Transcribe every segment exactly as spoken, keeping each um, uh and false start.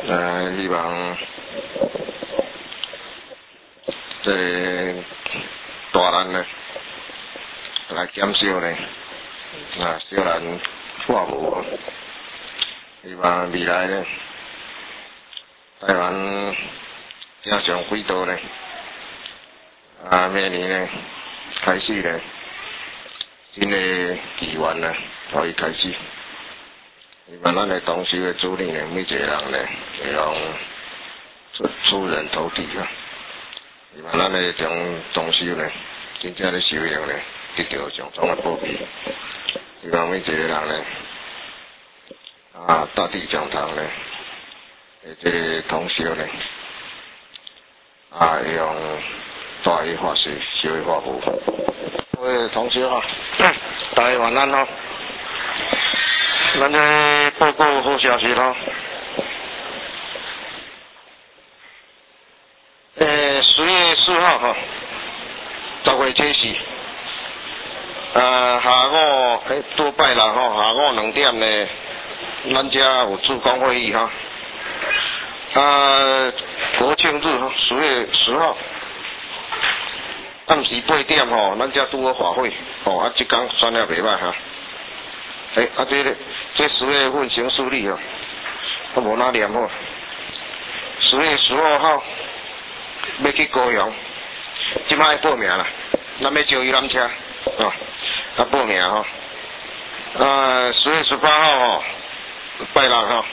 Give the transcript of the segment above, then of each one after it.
呃，希望这大人呢来减少呢，啊，小人化无，希望未来呢，台湾正常轨道呢，啊，明年呢开始呢，新的纪元呢可以开始。希望咱的同修的主理呢，每一个人呢会用出出人头地啊！希望咱的从同修呢，真正的修行呢，得到上总的保庇。希望每一个人呢，啊，大地讲堂呢，的这个同修呢，啊，用大悲法师、小悲法佛。各位同修哈，大家晚安哈。咱这报告好消息咯，诶，十月四号哈，十月七时，啊，下午诶多拜六吼，下午两点呢，咱遮有主讲会议哈，啊，国庆日哈，十月十号，暗时八点吼，咱遮拄好法会，哦，啊，即工算了袂歹哈。诶、欸，啊，这个这十月份行事历哦，我无哪念好。十月十二号要去高雄，即摆要报名啦，咱要招游览车，哦，啊报名吼。啊，十月十八号吼，拜六吼，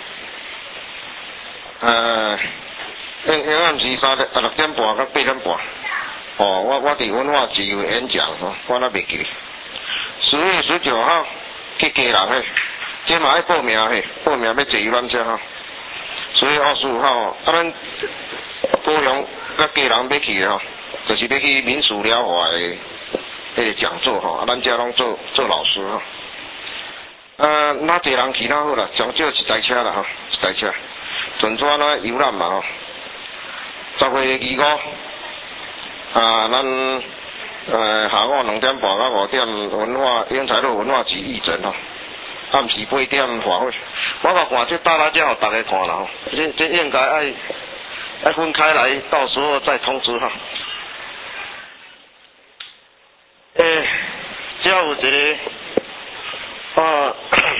呃，应应暗时三点啊六点半到八点半，哦，我我伫文化自由演讲吼，我那袂记。十月十九号。去家人嘿，这嘛要报名嘿，报名要坐游览车哈。十月二十五号，啊咱高雄甲家人要去吼，就是要去民俗疗法的迄个讲座吼，啊咱遮拢做做老师吼。啊，哪侪人去哪好啦，上少一台车啦吼，一台车，纯专呢游览嘛吼。十月二五，啊咱。呃，下午两点半到五点，文化英才路文化局义诊吼，暗时八点法会。我甲看这大家遮互大家看啦吼，这这应该爱爱分开来，到时候再通知哈。诶、欸，遮有一个啊，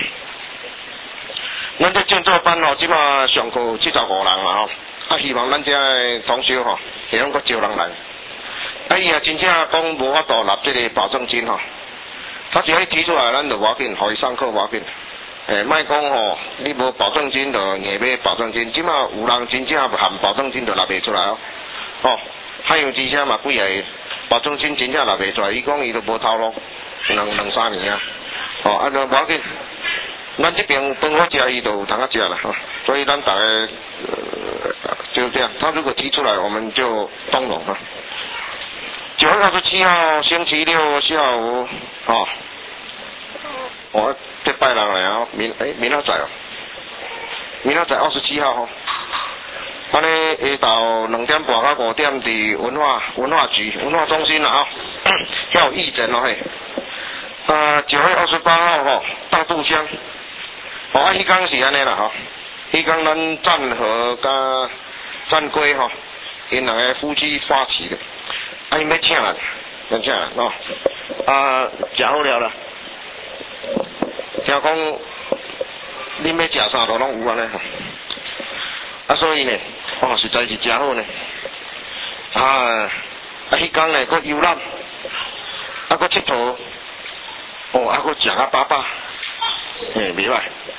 咱这建筑班吼，即马上课七十五人啦吼，啊希望咱遮的同修吼，会用阁招人来。啊，伊也真正讲无法度纳这个保证金吼，他只要提出来，咱就无要紧，互伊上课无要紧。诶，莫讲吼，你无保证金就硬要保证金，即马有人真正含保证金就纳袂出来哦。哦，海洋之声嘛几个保证金真正纳袂出来，伊讲伊都无透露，两两三年啊。哦，啊就无要紧，咱这边饭好食，伊就有通啊食啦吼。所以咱大家、呃、就这样，他如果提出来，我们就通融啊。九月二十七号星期六下午，哦，我这拜六来啊，明诶明仔载哦，明仔载二十七号吼，安尼下昼两点半到五点伫文化文化局文化中心啦吼，遐有义诊咯嘿，啊九月二十八号吼大渡乡，哦啊迄天是安尼啦吼，迄天咱战和甲战龟吼，因两个夫妻发起的。啊，伊要请人，要请人哦。啊，食好了啦。听讲，恁要食啥都拢有安尼。啊，所以呢，哦，实在是真好呢。啊，啊，迄天呢，佫游览，啊，佫佚佗，哦，啊，佫食啊饱饱，嘿，袂歹。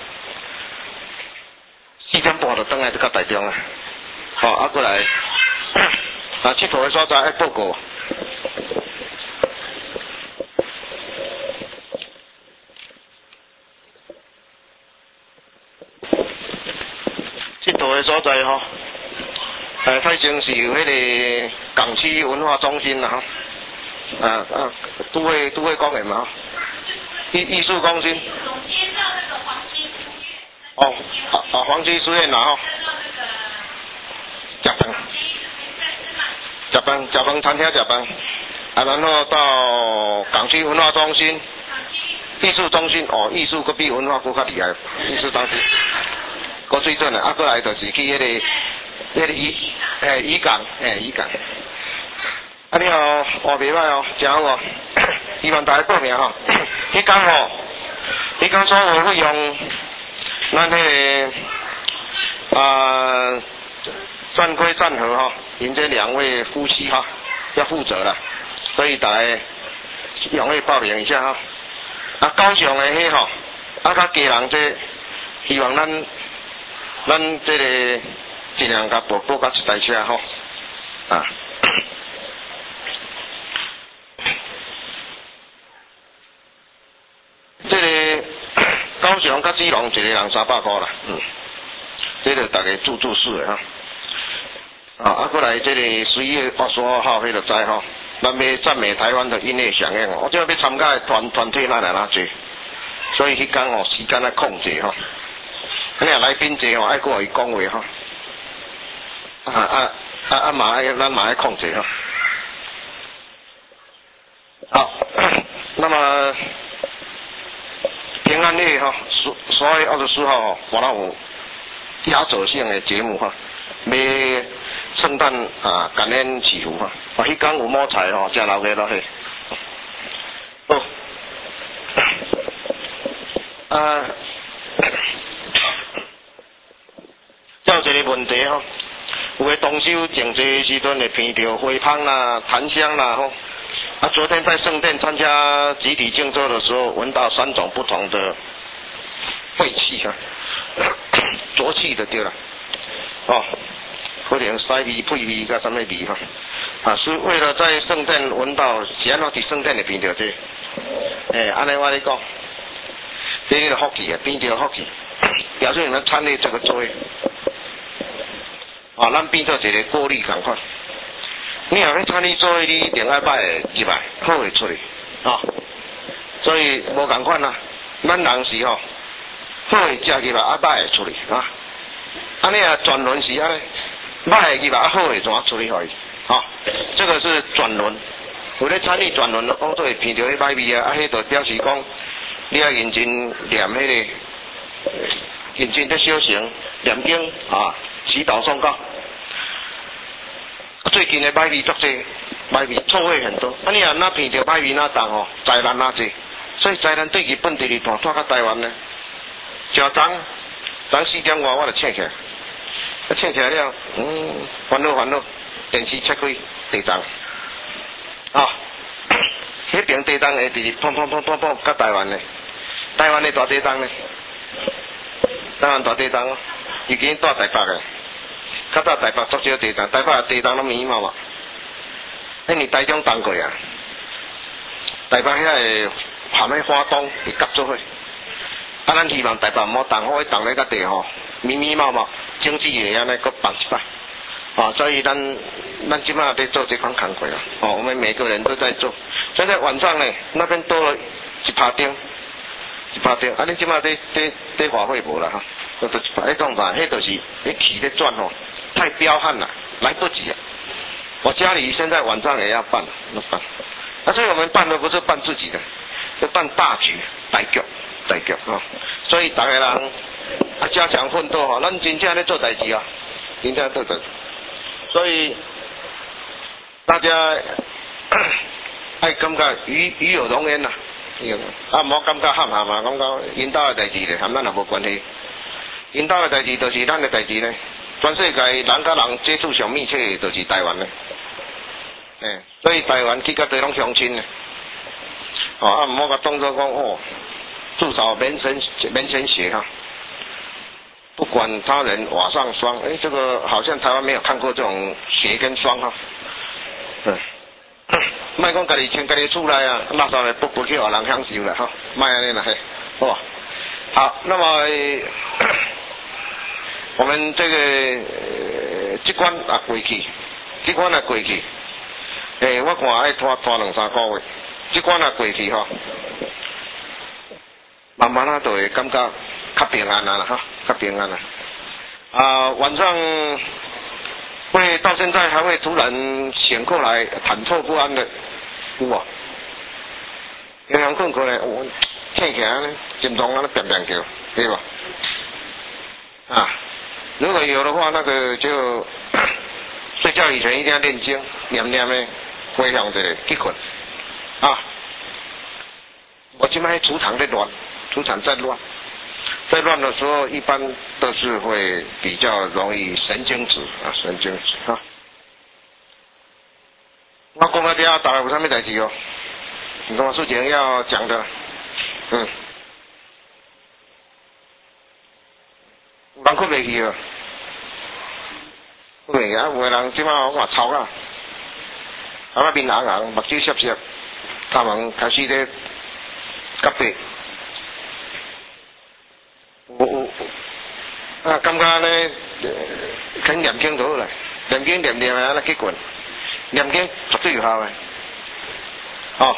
四点半就转来这个台中啊，哦，啊，佫来。啊，佚佗的所在爱报告。佚佗的所在吼，诶，太前是有迄个港区文化中心啦吼，啊啊，都会都会公园嘛，艺艺术中心。哦，啊啊，黄区书院啦吼，食饭。食饭，食饭餐厅食饭，啊，然后到港区文化中心、艺术中心哦，艺术佫比文化佫较厉害，艺术中心， 高水准的，啊，过来就是去迄、那个迄、那个渔诶渔港诶渔港。啊，你好，话袂歹哦，真好哦，希望大家报名吼。迄天吼，迄天所有费用，咱迄、那个啊战规战和哈，您这两位夫妻哈要负责了，所以大家踊跃报名一下哈。啊，高雄的迄吼，啊，甲家人这希望咱咱这个尽量甲报报甲一台车吼啊。这个高雄甲基隆一个人三百块啦，嗯，这个大家注注视的哈。啊，啊，过来这个十一月二十二号，迄个知吼，咱要赞美台湾的音乐响应，我即要要参加的团团体咱来哪济，所以迄天吼时间要控制吼，你若来宾济吼，爱过伊讲话吼，啊啊啊啊嘛爱咱嘛爱控制吼。好，那么。平安夜哈，十十二月二十四号哈，我那有压轴性的节目哈，要圣诞啊感恩祈福哈，啊，迄天有摸彩吼，真老个咯嘿。哦，啊，还有一个问题吼，有个动手种植时阵会闻到花香啦、檀香啦吼。啊，昨天在圣殿参加集体静坐的时候，闻到三种不同的废气啊，浊气的对了，哦，可能屎味、屁味甲什么味哈，啊，是为了在圣殿闻到，是安怎伫圣殿里闻到这？诶、欸，安尼我咧讲，这个福气啊，闻到福气，表示你们参与这个作业，啊，咱变做一个过滤共款。你若要参与做伙，你一定爱歹的入来，好会出去，啊、哦，所以无共款啦。咱人是吼，好的食入来，啊歹的出去啊。安尼啊，转轮是安尼，歹的入来，啊好的怎出去互伊？啊，这个是转轮。有咧参与转轮的工作，会闻到迄歹味啊，啊，迄就表示讲，你要认真念迄、那个，认真咧修行，念经啊，祈祷诵告。最近的歹味足济，歹味臭味很多。啊，你若那闻到歹味那重吼，灾难那济，所以灾难对日本第二大，拖到台湾呢。正昨昨四点外我就醒起来，啊醒起来了，嗯，烦恼烦恼，电视切开地震，啊，迄边地震会直砰砰砰砰砰到台湾呢，台湾的大地震呢，台湾大地震哦，已经到台北了。较早台北足少地震，台北的地震拢密嘛嘛。迄年台中动过啊，台北遐个含迄花东会夹做伙。啊，咱希望台北毋好动，好动咧个地吼，密密麻麻，经济会安尼搁放一摆。啊，所以咱咱即马在做这款工作啊，哦，我们每个人都在做。现在晚上呢，那边多了一拍灯，一拍灯。啊，你即马在在在花卉无啦哈？我都迄种啥，迄就是你气咧转吼。太彪悍了，来不及啊！我家里现在晚上也要办，要办。但是我们办的不是办自己的，是办大局、大局、大局啊！所以大家人啊加强奋斗哈，咱真正咧做代志啊，真正做代志。所以大家爱感觉与与有荣焉呐，啊，唔好感觉喊喊嘛，感觉引导的代志咧，和咱也无关系。引导的代志就是咱的代志咧。全世界人甲人接触上密切的就是台湾咧，诶、欸，所以台湾去甲地拢相亲咧，哦，啊，唔好甲当作讲哦，至少免钱免钱血哈，不管他人瓦上霜，诶、欸，这个好像台湾没有看过这种血跟霜哈，嗯，莫讲家己穿家己厝内啊，垃圾咧不不去互人享受啦哈，莫安尼啦嘿，好，好，那么。欸我们这个呃，这关也过去，这关也过去。诶、欸，我看爱拖拖两三个月，这关也过去吼，慢慢啊就会感觉较平安啦哈，较平安啦。啊，晚上会到现在还会突然醒过来，忐忑不安的，有无？有人困过来，我醒起来呢，心脏安尼变变叫，对吧？ 啊，如果有的话，那个就睡觉以前一定要念经，念念的回向着去困啊。我今麦主场在乱，主场在乱，在乱的时候，一般都是会比较容易神经质啊，神经质啊。我讲到这，大概有啥物代志哦？你跟我事情要讲的，嗯，人困袂去哦，困袂去啊！有个人即摆我看吵啊，啊面红红，目睭涩涩，他们开始咧夹白，有有啊，感觉咧肯念经就好啦，念经念念啊，那结棍，念经绝对有效诶，哦。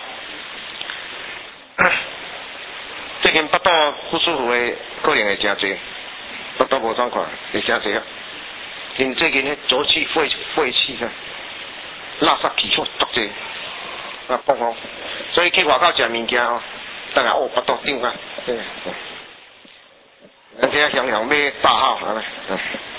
最近腹肚不舒服的个人会真侪，腹肚无爽快会真侪啊。因最近迄浊气、废废气啊，垃圾气好足侪，啊，放放。所以去外口食物件哦，等下哦腹肚顶啊，对。人家想想要大号安尼，嗯。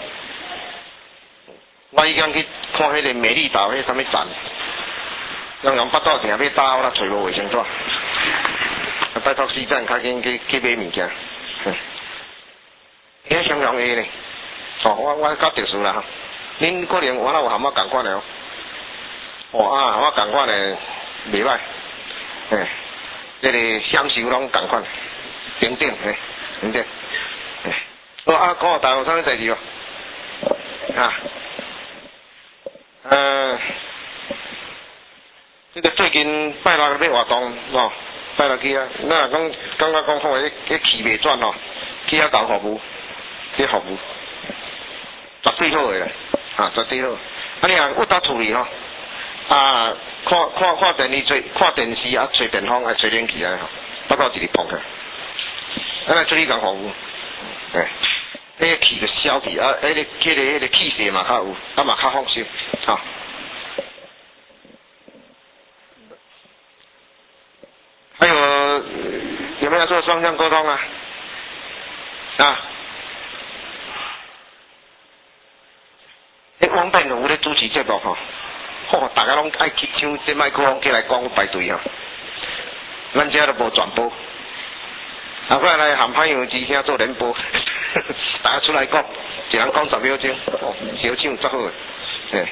我已经去看迄个美丽岛迄啥物站，人用腹肚定要大号，咱找无卫生纸。拜托市长较紧去去买物件，嗯，迄相容易呢，哦，我我较特殊啦，恁可能我那有含我共款的哦，哦啊，我共款的袂歹，嘿，这个享受拢共款，平等嘿，平等，嘿，哦啊，讲大有啥物代志哦，啊，呃，这个最近拜六要活动哦。拜落去啊！咱若讲感觉讲看迄迄气袂转吼，去遐投服务，去服务，绝对好诶啦，啊，绝对好。啊，你若有搭厝里吼，啊，看看看电视做，看电视啊，吹电风啊，吹冷气啊，不到一日碰起，咱来做呢项服务，诶，迄个气就消去啊，迄个迄个迄个气势嘛较有，啊嘛较放心，啊。还有有没有做双向沟通啊？啊？迄王炳有咧主持节目吼，吼大家拢爱去抢这麦克风起来讲排队吼，咱遮都无转播，啊，我来含朋友之声做联播，大家出来讲，一人讲十秒钟，哦，小唱足好诶，嘿。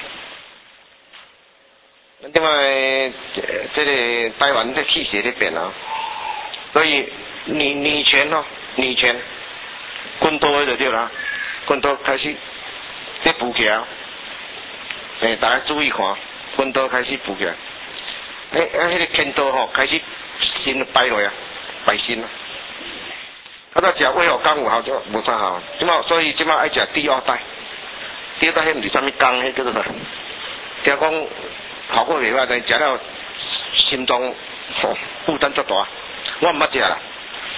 因为这个台湾的气势在变啊，所以女女权哦，女权，滚多的就对啦，滚多开始在补起来，诶，大家注意看，滚多开始补起来，诶，啊，迄个天道吼开始新摆落啊，摆新啊，啊，到食胃喉干有效就无啥效，即马所以即马爱食第二代，第二代迄毋是啥物工，迄叫做啥？听讲。效果袂歹，但食了心脏哦负担足大，我毋捌食啦。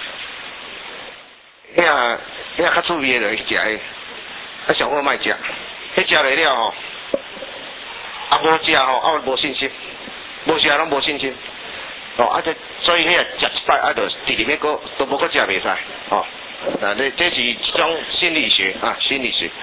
遐遐较趣味的就去食迄，啊上好莫食，迄食落了吼，啊无食吼啊无信心，无食拢无信心，哦啊这所以迄个食一摆啊，就第二摆个都无个食袂使，哦，啊这这是一种心理学啊心理学。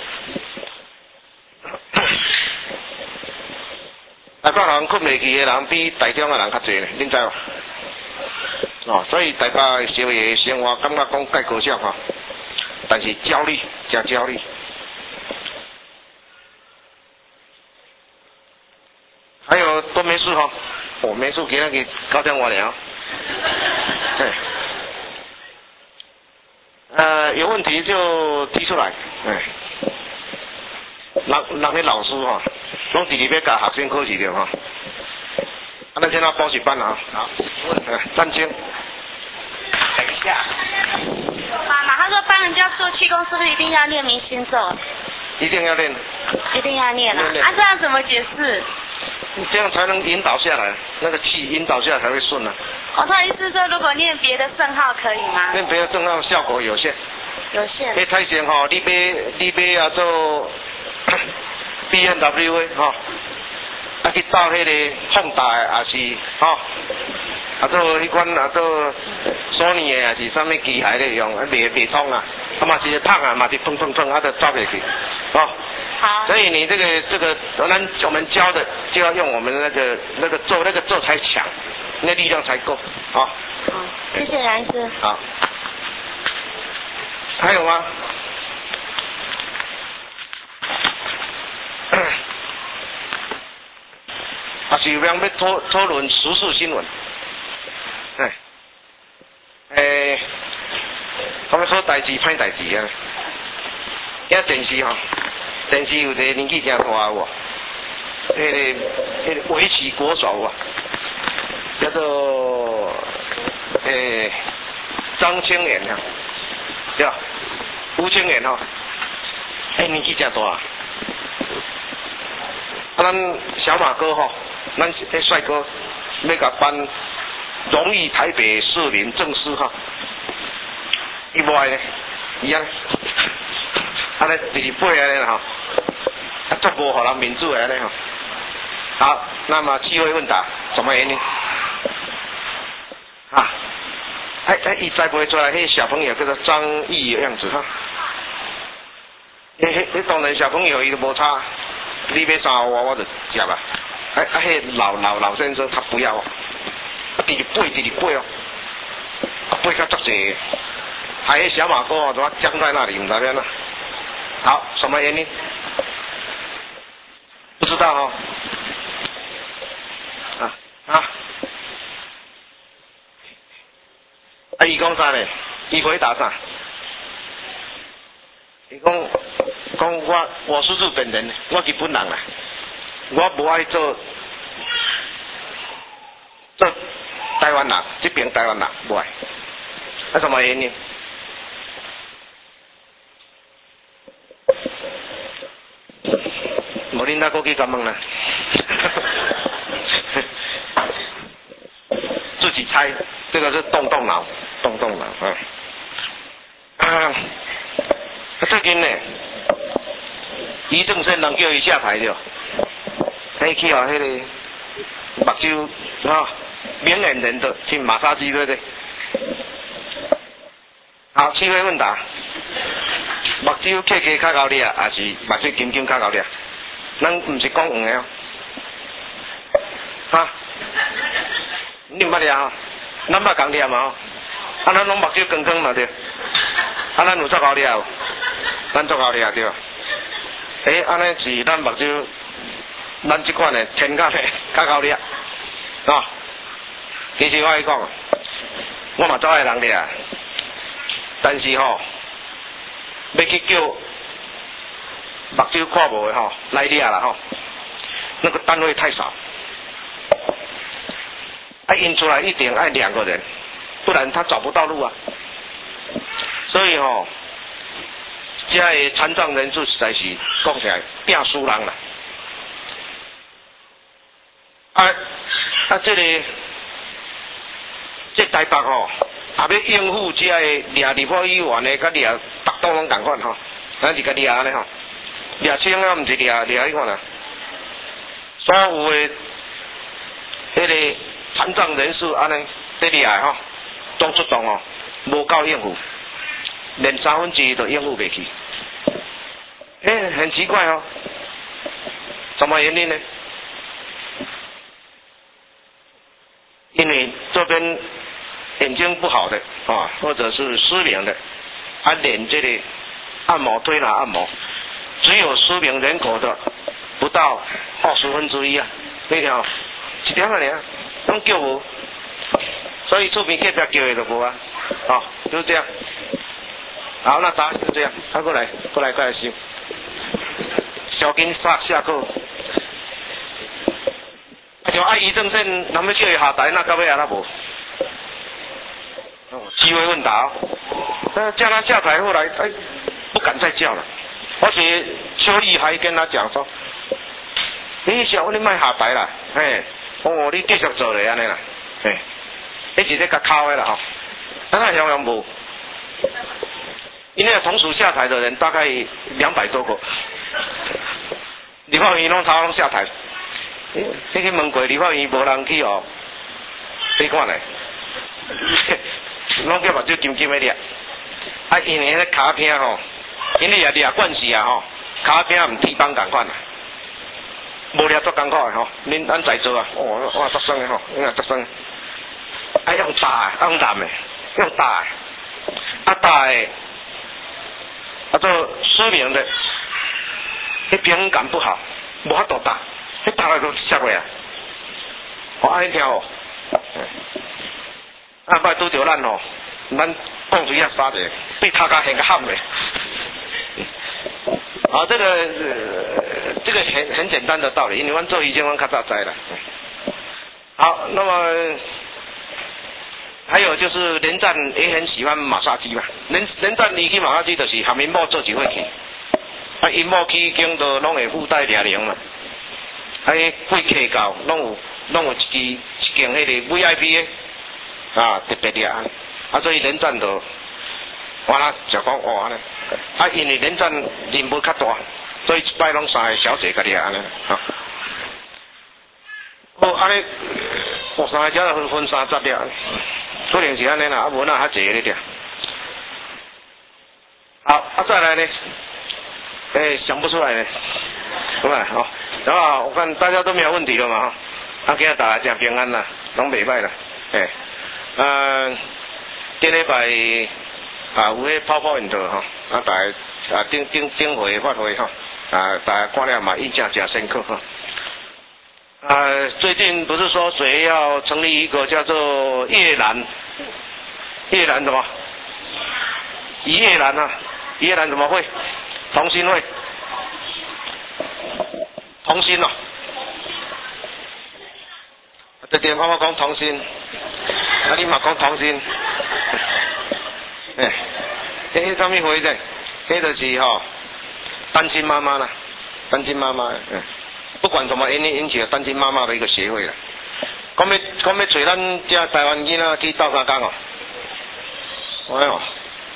台北人困袂去的人比台中的人较侪呢，恁知无？哦，所以台北的社会生活感觉讲介高尚吼，但是焦虑，真焦虑。还有多美术吼，哦，美术今仔日九点外了，对，呃，有问题就提出来，哎，人人的老师吼。拢直直要教学生考试着吼，啊，咱先拿补习班啊，好，呃，暂停。等一下。妈妈，他说帮人家做气功是不是一定要念明心咒？一定要念。一定要念啊！啊，这样怎么解释？你这样才能引导下来，那个气引导下来才会顺啊。哦，他的意思说，如果念别的圣号可以吗？念别的圣号效果有限。有限。迄太神吼，你买你买啊做。B N W 的吼，啊去到迄个放大的也是吼， 啊，做迄款啊，做索尼的啊是啥物机械咧用，啊袂袂通啊，啊嘛是烫啊，嘛是碰碰碰，啊就抓袂去，哦。 好。 所以你这个这个，我们我们教的就要用我们那个那个做那个做才强，那力量才够，好。好， 谢谢蓝师。 好。还有吗？啊，是有人要讨讨论时事新闻，哎，诶，我们好代志歹代志啊，遐电视吼，电视有一个年纪真大有，迄、那个迄、那个围棋国手啊，叫做诶张清源啊，对吧？吴清源吼，诶年纪真大啊，啊咱小马哥吼。咱迄帅哥要甲颁荣誉台北市民证书哈，伊无爱咧，伊啊，安尼第二杯安尼啦吼，啊足无互人民主的安尼吼。好，那么机会问答，什么原因？啊，哎哎，伊再不会出来，迄小朋友叫做张毅的样子哈。迄迄迄当然小朋友伊都无差，你要啥我我就接啊。哎啊！迄老老老先生他不要，啊，第二杯第二杯哦，啊杯较足济，还有小马哥哦，怎么僵在那里？那边呢？好，什么原因？不知道哦。啊啊！啊，伊讲啥呢？伊回答啥？伊讲讲我我是日本人，我日本人啊。我无爱做做台湾人，这边台湾人无爱，啊什么原因？无恁那过去敢问啦，自己猜，这个是动动脑，动动脑啊。啊，最近呢，于正生人叫伊下台了。迄去哦，迄个目睭啊，明眼人的去马杀鸡，对不对？好，机会问答，目睭客客较高咧，还是目睭金金较高咧？咱唔是讲黄的哦，哈？你毋捌掠吼？咱捌共掠嘛吼？啊，咱拢目睭光光嘛对？啊，咱有足高掠哦，咱足高掠对。诶，安尼是咱目睭。咱即款的天甲的较高咧，哦，其实我爱讲，我嘛早爱人咧，但是吼、哦，要去叫目睭看无的吼来掠啦吼，那个单位太少，啊印出来一定爱两个人，不然他找不到路啊，所以吼、哦，这个残障人数实在是讲起来拼输人啦。啊啊！这个这台北吼，也要应付这个掠立法议员的，甲掠北东拢同款吼，咱是甲掠安尼吼，掠清啊，毋是掠掠迄款啊。所有的迄个残障人士安尼在掠吼，总出动哦，无够应付，连三分之一都应付袂去。哎，很奇怪哦，什么原因呢？因为这边眼睛不好的啊，或者是失明的，啊，连这里按摩推拿按摩，只有失明人口的不到二十分之一啊，你听，一点啊尔，拢叫无，所以出面隔壁叫的都无啊，啊，就是这样。好，那答案是这样，他、啊、过来，过来，过来修，小金下下课。像爱医政线，咱们叫伊下台，那到尾啊，那无。机会问答、哦，那叫他下台，后来哎不敢再叫了，而且邱毅还跟他讲说：“你小你卖下台啦，嘿，哦你继续做咧安尼啦，嘿，你是咧甲靠的啦吼，咱那样样无，因为同属下台的人大概两百多个，立法院拢差拢下台。”你去问过立法院无人去哦， 你看咧，拢叫目睭金金的咧。啊，因为迄骹片吼，因为也掠惯势啊吼，骹片毋铁棒共款啊，无掠足艰苦的吼。恁咱在座啊，哦，哇，足酸的吼，你看足酸。啊，用打的，用打的，用打的，啊打的，啊做失明的，迄平衡感不好，无法度打，迄打来都摔过啊。我爱听哦。啊，摆拄着咱吼，咱讲水遐沙者，对头壳很个喊的。啊，这个、呃、这个很很简单的道理，因为阮做医生，阮较早知啦。好，那么还有就是连战也很喜欢马杀鸡嘛，连连战伊去马杀鸡就是含因某做一伙去，啊，因某去经都拢会附带掠零嘛，啊，贵客教拢有拢有一支一件迄个 V I P 的。啊，特别掠安，啊，所以连战就，完啦就讲哇呢，啊，因为连战人物较大，所以一摆拢三个小姐甲掠安尼，哈。好，安尼，我三个只分分三十掠，可能是安尼啦，啊，无那较济咧掠。好，啊，再来呢，诶，想不出来呢，对吧？好，然后我看大家都没有问题了嘛，哈，啊，今日大家真平安啦，拢袂歹啦，诶。呃，顶礼拜啊有迄泡泡运动吼，啊大家啊顶顶顶回发挥吼，啊大家看了嘛印象真深刻哈。啊，最近不是说谁要成立一个叫做叶兰，叶兰什么？一叶兰啊，一叶兰怎么会？同心会，同心哦。这电泡泡讲同心。啊！你嘛讲同心，诶、欸，迄迄什么会呢？迄就是吼、哦，单亲妈妈啦，单亲妈妈，嗯，不管什么原因引起的单亲妈妈的一个协会啦。讲要讲要找咱这台湾囡仔去斗相共哦，哎哟，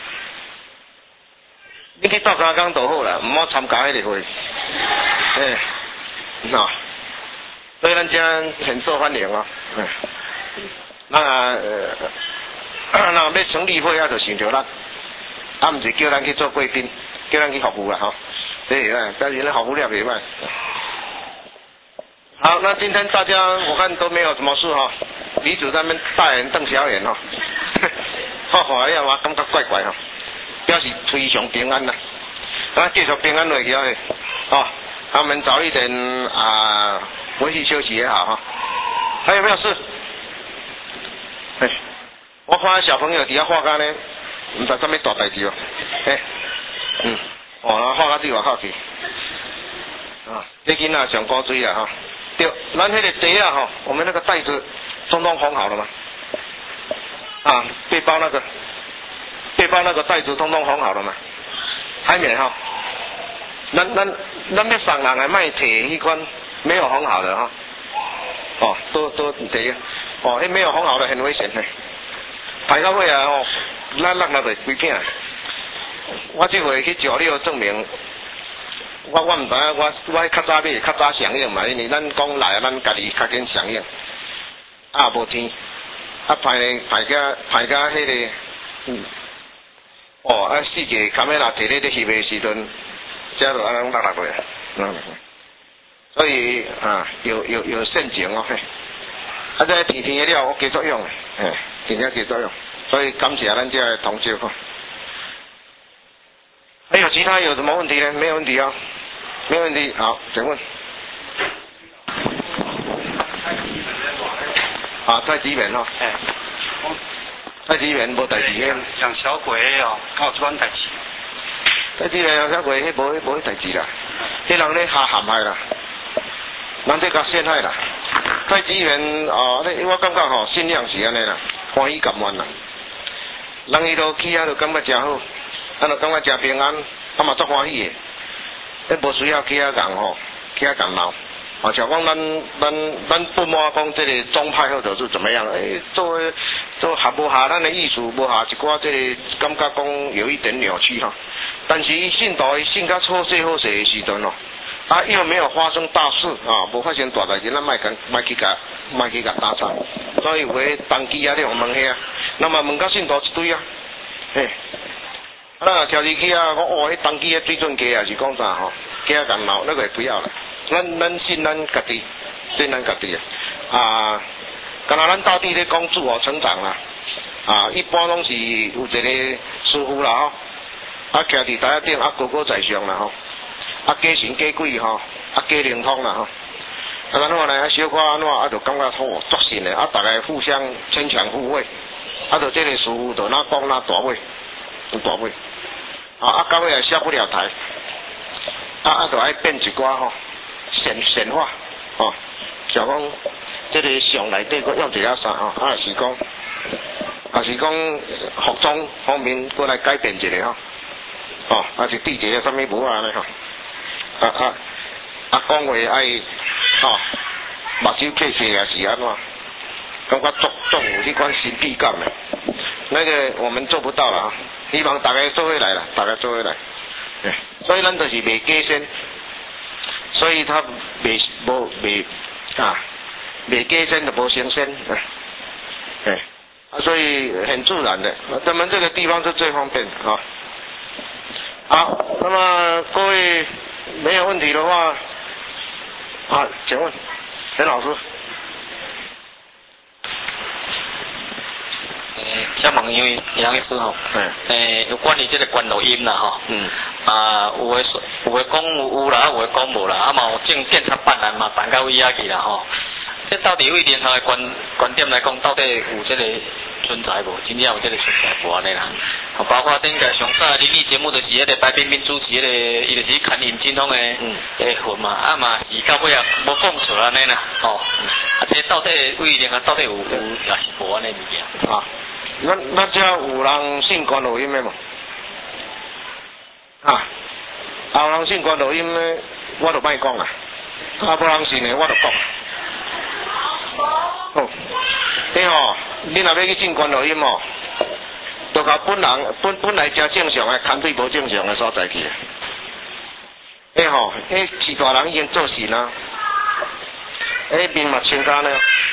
你去斗相共就好啦，唔好参加迄个会，诶、欸，喏，所以咱这很受欢迎哦，嗯。那呃，那要成立会啊，就想着咱，啊，毋是叫咱去做贵宾，叫咱去服务啦吼。对，但是咱服务了袂歹。好，那今天大家我看都没有什么事哈，李主在那边大眼瞪小眼哈，好好呀，我感觉怪怪哈，表示非常平安啦。啊，继续平安落去啊，哦，他们早一点啊回去休息也好哈。还有没有事？哎，我看小朋友伫遐画家呢，唔知什么大代志哦。哎，嗯，哦，那画家对外口去。啊，这囡仔上高水啊哈。对，咱那个碟啊哈，我们那个袋子通通缝好了吗？啊，背包那个，背包那个袋子通通缝好了吗？还没哈。咱咱咱要送人的，卖摕迄款没有缝好的哈。哦，都都摕。哦，迄没有缝好的很危险的，排到尾啊吼，咱落落来规片。我这回去照了证明，我我毋知影，我我较早买较早响应嘛，因为咱讲来咱家己较紧响应，啊无天，啊排排甲排甲迄个，嗯，哦啊四个卡梅拉摕咧咧翕的时阵，遮就安尼落落来，嗯，所以啊有有有陷阱哦嘿。啊，这甜甜的了，有作用，哎，甜甜有作用，所以感谢咱这同学哈。还有其他有什么问题呢？没有问题啊，没有问题。好，请问。啊，太基本哈。哎。太基本无代志嘅。养小鬼哦，搞出款代志。太基本养小鬼，迄无无迄代志啦，迄人咧下陷害啦，人咧甲陷害啦。太机缘哦，你我感觉吼，信仰是安尼啦，欢喜甘愿啦。人伊都去遐就感觉真好，咱就感觉真平安，啊嘛足欢喜的。你无需要去遐人吼，去遐人闹。啊，像讲咱咱咱不满讲这个宗派或者是怎么样，诶，做做合无下咱的意思，无下一寡这个感觉讲有一点扭曲哈。但是信徒信较好势好势的时阵哦， 啊，又没有发生大事啊，无发生大代志，咱卖甲卖去甲卖去甲打岔。所以有诶登记啊，你用问遐，那么问到信徒一堆啊，嘿，啊，跳入去啊，讲哦，迄登记诶水准低啊，是讲啥吼？加干闹那个不要了，咱咱信咱家己，信咱家己啊。啊，干那咱到底咧讲自我成长啦，啊，一般拢是有一个师傅啦吼，啊，徛伫台顶啊，高高在上啦吼。啊，假神假鬼吼，啊，假灵通啦吼，啊，安怎呢？啊，小可安怎啊，就感觉好作信的，啊，大家互相牵强附会，啊，就这个师傅就哪讲哪大尾，大尾，啊，啊，到尾也下不了台，啊，啊，就爱变一寡吼，神神话，吼，像讲这个上内底佫用一下啥吼，啊，是讲，啊是讲服装方面过来改变一下吼。哦，啊是对一个什么无啊呢吼，啊啊啊讲话爱吼，目睭闭闭也是安怎，感觉足足有迄款神秘感的，那个我们做不到了啊，希望大家做回来了，大家做回来，哎，所以咱就是袂假仙，所以他袂无袂啊，袂假仙就无成仙，哎，哎，啊所以很自然的，咱们这个地方是最方便啊。好，那么各位没有问题的话，啊，请问陈老师。 诶，想问因为杨医师吼，嗯，诶，有关于这个关录音啦吼，嗯，啊，有诶有诶讲有有啦，有诶讲无啦，啊嘛有正检察办案嘛办到位啊去啦吼，这到底为联合诶观观点来讲，到底有这个存在无？真正有这个存在无安尼啦？包括顶个上早灵异节目就是迄个白冰冰主持迄个，伊就是牵引金通诶诶魂嘛，啊嘛是到尾啊无讲出安尼啦，吼，啊这到底为联合到底有有也是无安尼物件啊？ 咱咱遮有人信关录音诶无？啊，啊有人信关录音诶，我就莫讲啦，啊无人信诶，我就讲。哦，你吼，你若要去信关录音哦。就甲本人本本来正正常诶，看对无正常诶所在去。迄吼，迄是大人已经做事啦，迄面目清干呢。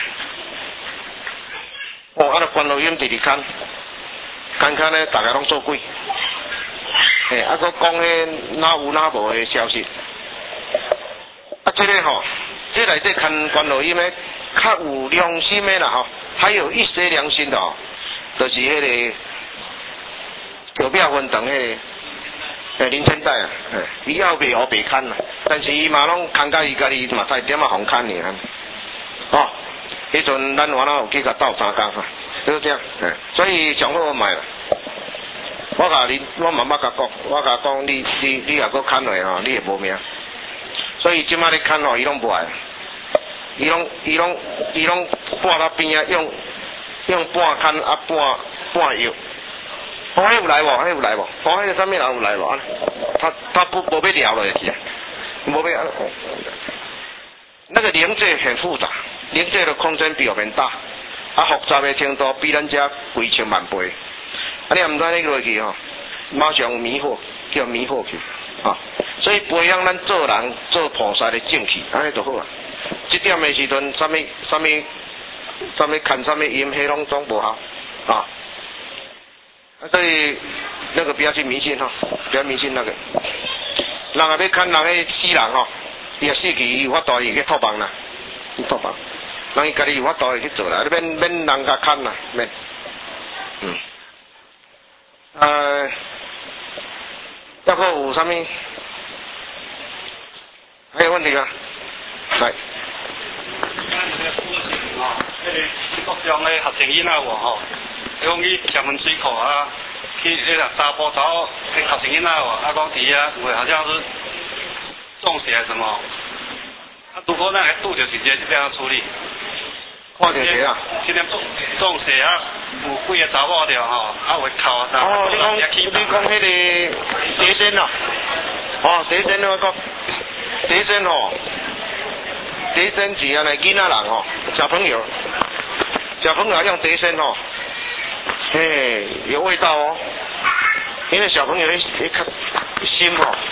哦，啊，著关录音直直看，看看呢，大家拢做鬼。嘿，啊，佮讲迄哪有哪无诶消息。啊，这个吼，这内底看关录音诶，较有良心诶啦吼，还有一些良心的吼，就是迄、那个。有票分等迄个，诶林千代啊，伊也有袂黑白看啦，但是伊嘛拢看甲伊家己嘛才点啊红看尔，哦，迄阵咱原来有去甲斗相共，就是这样，所以上好买啦。我甲你，我嘛捌甲讲，我甲讲你你你若搁看落吼，你会无命。所以即摆咧看吼，伊拢无爱，伊拢伊拢伊拢半到边啊，用用半看啊半半摇。哦，迄有来无？迄有来无？哦，迄个啥物人有来无？他他不无要聊了是啊，无要。那个灵界很复杂，灵界的空间比我们大，啊，复杂的程度比咱遮几千万倍。啊，你毋知你落去吼，马上迷惑，叫迷惑去，啊，所以培养咱做人做菩萨的正气，安尼就好啊。这点的时阵，啥物啥物啥物看啥物音，迄拢总无效，啊。所以那个不要去迷信哈，不要迷信那个。人啊要看人个死人吼，伊啊死去伊有法度伊去托梦啦，去托梦。人伊家己有法度会去做啦，你免免人家看啦，免。嗯。呃，要个有啥物？还有问题吗？来。 国中的学生囡仔有吼。讲去厦门水库啊，去迄个沙坡头，迄学生囡仔哦，啊讲伫啊，有诶好像是中邪什么，啊如果咱来拄着是这是要处理。 看着谁啊？ 今天中中邪啊，有几个查某着吼，啊会哭啊。 哦，你讲你讲迄个蛇仙啊？哦，蛇仙我讲，蛇仙吼，蛇仙是安尼囡仔人吼，小朋友，小朋友用蛇仙吼。嘿，有味道哦，因为小朋友一一看心哦，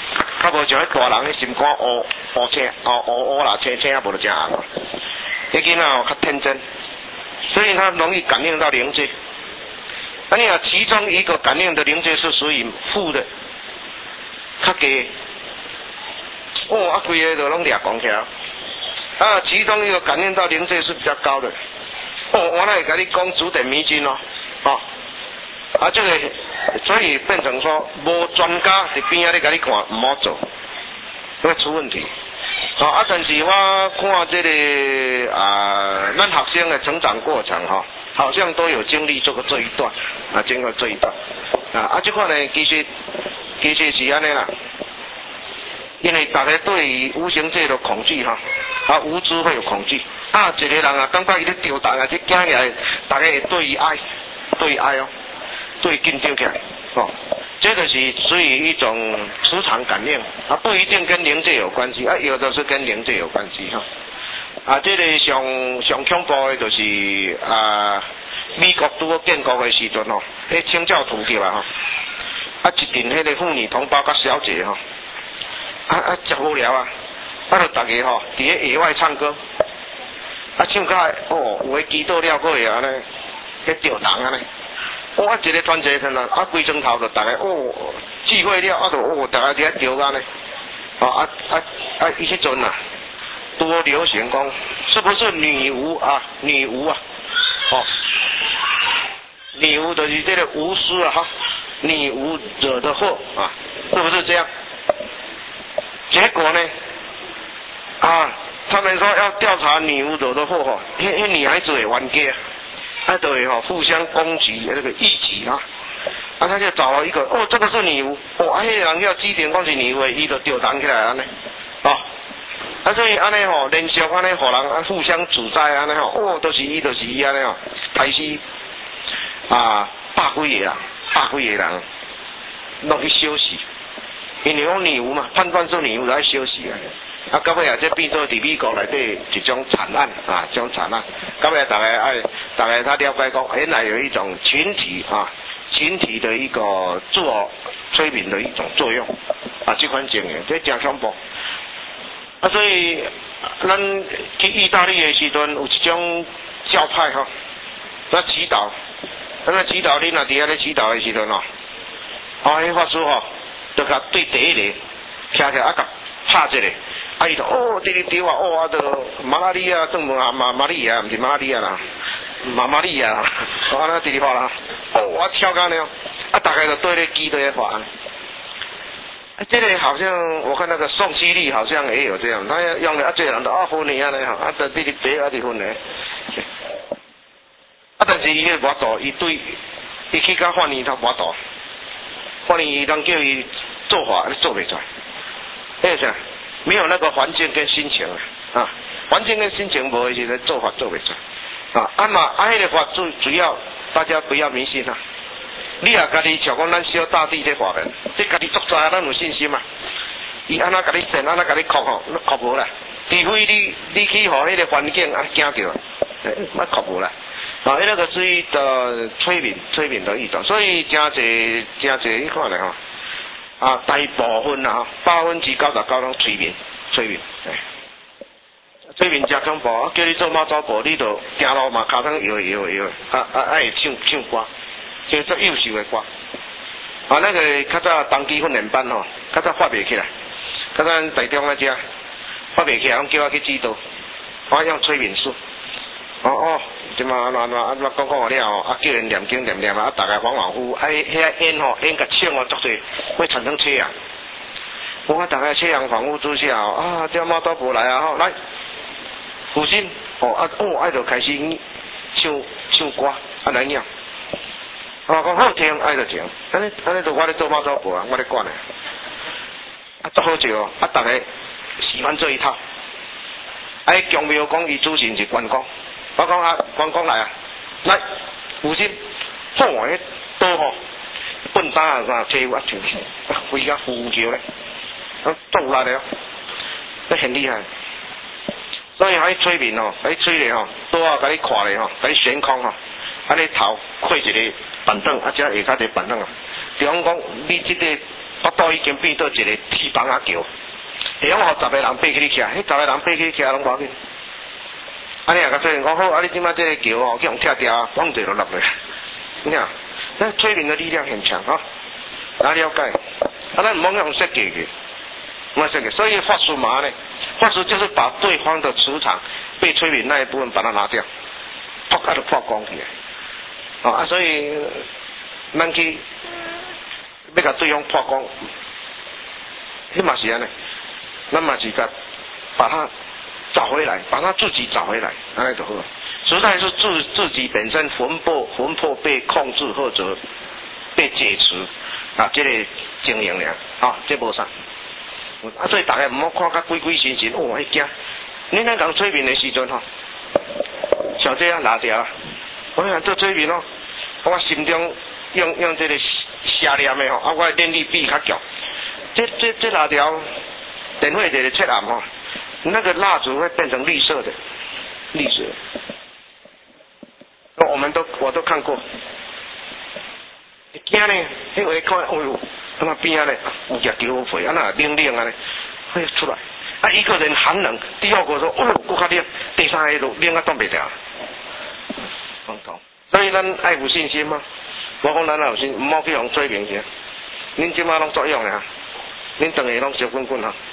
较无像迄大人迄心肝乌乌青，哦乌乌啦青青啊，无就真红。迄囡仔哦较天真，所以他容易感应到灵界。啊，你啊，其中一个感应的灵界是属于负的，较低。哦，啊，规个都拢掠光起来。啊，其中一个感应到灵界是比较高的。哦，我来给你讲指点迷津哦，哦，啊，这个所以变成说无专家伫边仔咧给你看，唔好做，会出问题。好、哦、啊，但是我看这个啊，咱学生的成长过程哈、哦，好像都有经历这个这一段啊，经过这一段啊，啊，这款呢其实其实是安尼啦，因为大家对于无形界的恐惧哈，啊，无知会有恐惧。啊，一个人啊，感觉伊咧丢蛋啊，这惊起来，大家会对伊爱，对伊爱哦，对伊紧张起来，哦，这个是属于一种磁场感应，啊，不一定跟灵界有关系，啊，有的是跟灵界有关系哈、哦。啊，这个上上恐怖的就是啊，美国拄好建国的时阵吼，迄清教徒叫啊吼，啊，一群迄个妇女同胞甲小姐吼，啊啊，真无聊啊，啊，就大家吼伫咧野外唱歌。啊，唱甲哦，有诶祈祷了过后安尼，迄吊人安尼，哦，啊一个团体成啊，啊规钟头就大家哦聚会了，啊就哦大家伫遐吊安尼，哦啊啊啊伊迄阵啊，多流行讲，是不是女巫啊？女巫啊，哦，女巫就是这个巫师啊哈，女巫惹的祸啊，是不是这样？结果呢，啊。他们说要调查女巫惹的祸哈，因为女孩子会冤家，啊，都会哈互相攻击那个异己啊，啊，他就找了一个哦，这个是女巫，哦，啊，迄个人要指定讲是女巫，伊就吊单起来安尼，哦，啊，所以安尼吼，连续安尼互人啊互相指责安尼吼，哦，都是伊，都是伊安尼吼，开始啊百几个啊，百几个人落去休息，因为讲女巫嘛，判断是女巫就爱休息啊。啊，到尾啊，这变做伫美国内底一种惨案啊，这种惨案。到尾大家爱，大家他了解讲，原来有一种群体啊，群体的一个自我催眠的一种作用啊，这款情形，这真恐怖。啊，所以咱去意大利的时阵，有一种教派吼，那祈祷，咱那祈祷，你若伫遐咧祈祷的时阵哦，啊，迄法师吼，就甲对第一个，徛起啊甲拍一个。啊！伊就哦，滴滴丢啊，哦啊，就马拉利亚，正门啊，马马利亚，唔是马拉利亚啦，马马利亚，我那滴滴话啦，哦，我跳干了，啊，大概就对咧记对咧话。啊，这个好像我看那个宋七力好像也有这样，他用了啊，这人就啊分你啊咧吼，啊，就滴滴白啊滴分咧。啊，但是伊迄跋倒，伊对，伊去甲法院他跋倒，法院人叫伊做法，你做袂出来，哎啥？没有那个环境跟心情啊，环境跟心情无的时候做法做不出啊。啊嘛，啊迄个法主主要大家不要迷信啊。你也家己像讲咱小大地这法门，这家己作在咱有信心嘛。伊安那甲你神，安那甲你哭吼，哭无啦。除非你你去互迄个环境啊惊着，那哭无啦。啊，迄、那个是一个催眠催眠的一种，所以真侪真侪你看咧吼。啊，大部分啊，百分之九十九拢催眠，催眠，催眠真恐怖啊！叫你做马祖婆，你就行路嘛，骹上摇摇摇，啊啊爱唱唱歌，唱出优秀的歌。啊，那个较早当机训练班吼，较早发袂起来，较早台中那只发袂起来，拢叫我去指导，我用催眠术。哦哦，即嘛安怎安怎安怎讲讲了吼，啊叫人念经念念啊，大家恍恍惚惚，啊遐烟吼烟甲呛哦，足侪会产生缺氧。我看大家缺氧恍惚之下哦，啊这马祖婆来啊吼，来，负心哦啊哦，爱就开始唱唱歌啊来念，啊讲好听爱就听，安尼安尼就我咧做马祖婆啊，我咧管咧，啊足好笑哦，啊大家喜欢这一套，啊强庙讲伊主神是关公。我讲啊，关公来啊，来，有心，好诶，刀吼，笨蛋啊啥，车我上去，飞甲呼叫咧，啊，倒来了，这很厉害。所以喺催眠吼，喺催咧吼，刀啊，甲你看咧吼，甲你悬空吼，啊你头跪一个板凳，啊只下骹一个板凳啊，比方讲你即个我倒已经变做一个铁棒仔桥，会用互十个人爬起你徛，迄十个人爬起你徛拢无要紧。安尼也甲做，我好，啊你即摆这个桥哦，去用拆掉，往地就落去。你看，那催眠的力量很强啊，大家了解。啊，咱唔好用设计嘅，唔好设计。所以法术嘛呢，法术就是把对方的磁场被催眠那一部分把它拿掉，破开就破光去。哦啊，所以咱去要甲对方破光，迄嘛是安尼，咱嘛是甲把它找回来，把它自己找回来，安尼就好。实在是自自己本身魂魄魂魄被控制或者被解除啊，这个经营了啊，这无啥。啊，所以大家唔好看甲鬼鬼神神，哦，迄惊。你咱讲催眠的时阵吼，像这样拿掉啊，我讲做催眠咯，我心中用用这个邪念的吼，啊，我念力比较强。这这这拿掉，等会这个切暗吼，那个蜡烛会变成绿色的，绿色。我们都我都看过，惊呢，迄个看，哎呦，他妈边啊咧，有只狗吠，啊那冷冷啊咧，会出来。啊，一个人寒冷，第二个说，哦，更较冷，第三个都冷啊冻袂掉。所以咱爱有信心嘛，我讲咱有信，唔好去用催眠去。恁即马拢作用啊，恁当下拢烧滚滚啊。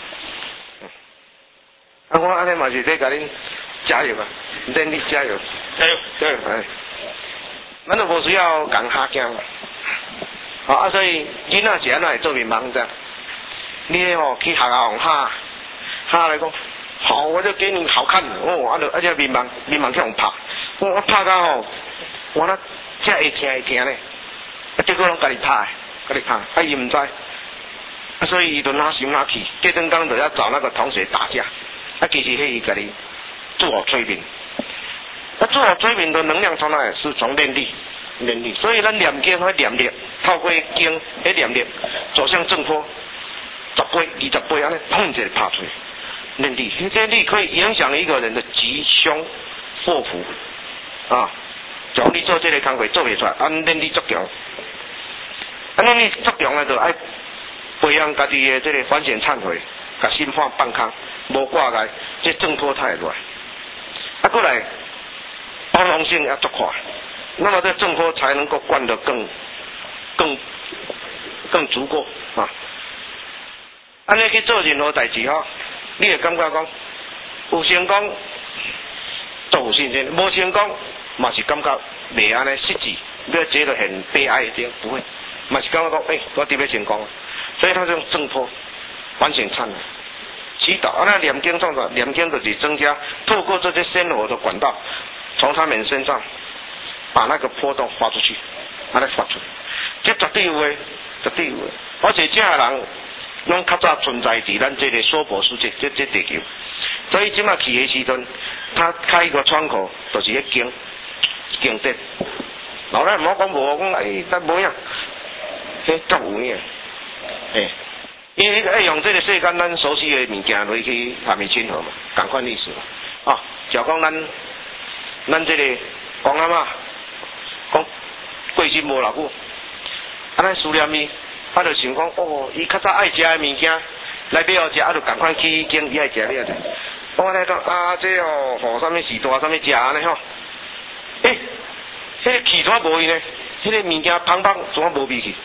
啊，我安尼嘛是在甲恁加油啊，恁你加油。加油，加油！哎，咱都无需要讲哈惊，好啊，所以囡仔是安怎会做面盲这样？你哦去学校哈哈来讲，好，我就给你好看哦，啊，就而且面盲面盲去用拍，我我拍到吼，我那这会疼会疼咧，啊，结果拢家己拍，家己拍，啊伊唔知，啊，所以伊就哪想哪去，隔阵工就要找那个同学打架，啊，其实迄伊家己自我催眠。那自我催眠的能量从哪里？是从念力，念力。所以咱念经和念力，透过经和念力走向正坡，十倍、二十倍安尼，砰一下拍出来，念力。这力可以影响一个人的吉凶祸福啊。像你做这个工作做袂出来，按念力足强，按念力足强咧，就爱培养家己的这个反省忏悔，甲心放放空，无挂碍，这正坡才会来。啊，过来。包容性要足快，那么这正坡才能够灌得更、更、更足够啊！安尼去做任何代志吼，你会感觉讲有成功，都有信心；无成功，嘛是感觉袂安尼实际，要这个很悲哀一点，不会，嘛是感觉讲，诶、欸，我特别成功，所以他用正坡反省忏悔、祈祷，啊，那念经创造，念经就是增加，透过这些鲜活的管道。从他们身上把那个波动发出去，把它发出来，这绝对有诶，绝对有诶。而且这人拢较早存在伫咱这个娑婆世界，这这地球。所以即马去的时阵，他开一个窗口，就是迄经经典。老咱唔好讲无，讲哎，咱无样，迄足有影，诶，因为爱用这个世间咱熟悉的物件来去下面亲和嘛，共款意思嘛。啊，就讲咱。咱这个讲阿嬷讲过身无偌久，啊咱思念伊，啊就想讲哦，伊较早爱食的物件来买互食，啊就赶快去经伊爱食了者。我来讲啊，这哦，吼，啥物时大，啥物食安尼吼？诶，迄个气怎无去呢？迄个物件芳芳怎无味去？